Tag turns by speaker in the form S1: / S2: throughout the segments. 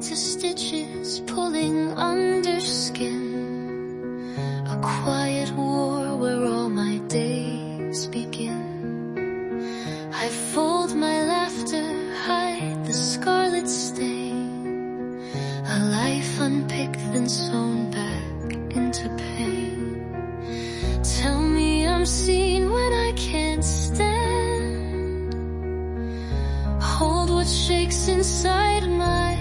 S1: to stitches pulling under skin. A quiet war where all my days begin. I fold my laughter, hide the scarlet stain. A life unpicked then sewn back into pain. Tell me I'm seen when I can't stand. Hold what shakes inside my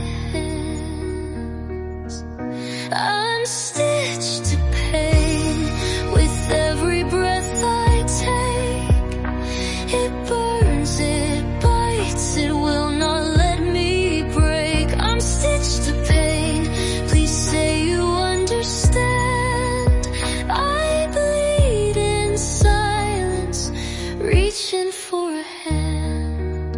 S1: hands. I'm stitched to pain with every breath I take. It burns, it bites, it will not let me break. I'm stitched to pain, please say you understand. I bleed in silence, reaching for a hand.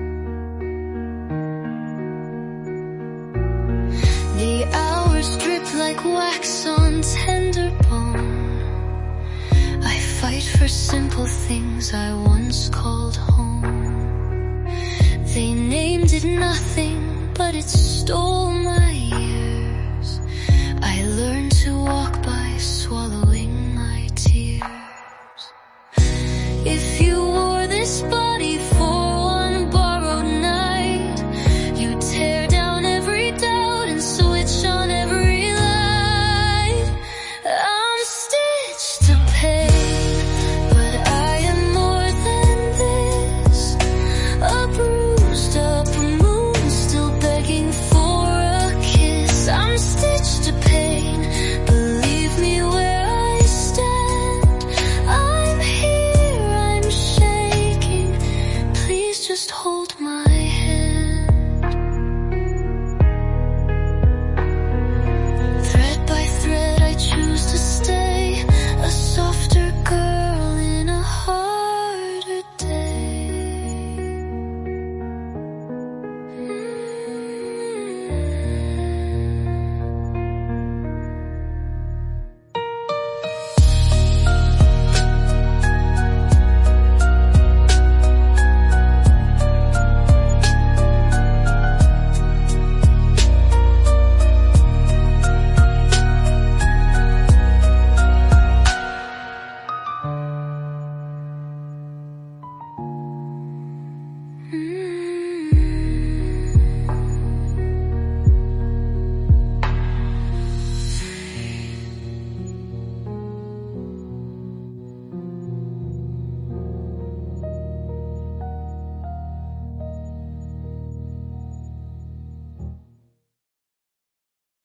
S1: The hours drip like wax on tender bone. I fight for simple things I once called home. They named it nothing, but it stole my